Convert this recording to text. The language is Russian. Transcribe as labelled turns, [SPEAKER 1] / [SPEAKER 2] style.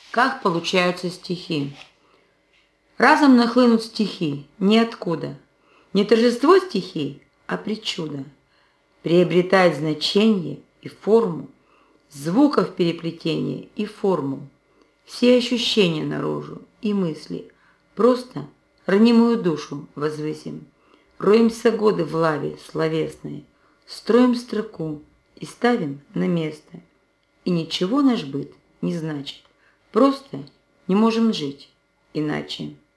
[SPEAKER 1] Как получаются стихи? Разом нахлынут стихи, ниоткуда. Не торжество стихий, а причуда. Приобретает значение и форму, звуков переплетение и форму. Все ощущения наружу и мысли. Просто ранимую душу возвысим. Роемся годы в лаве словесной, строим строку и ставим на место. И ничего наш быт не значит. Просто не можем жить иначе.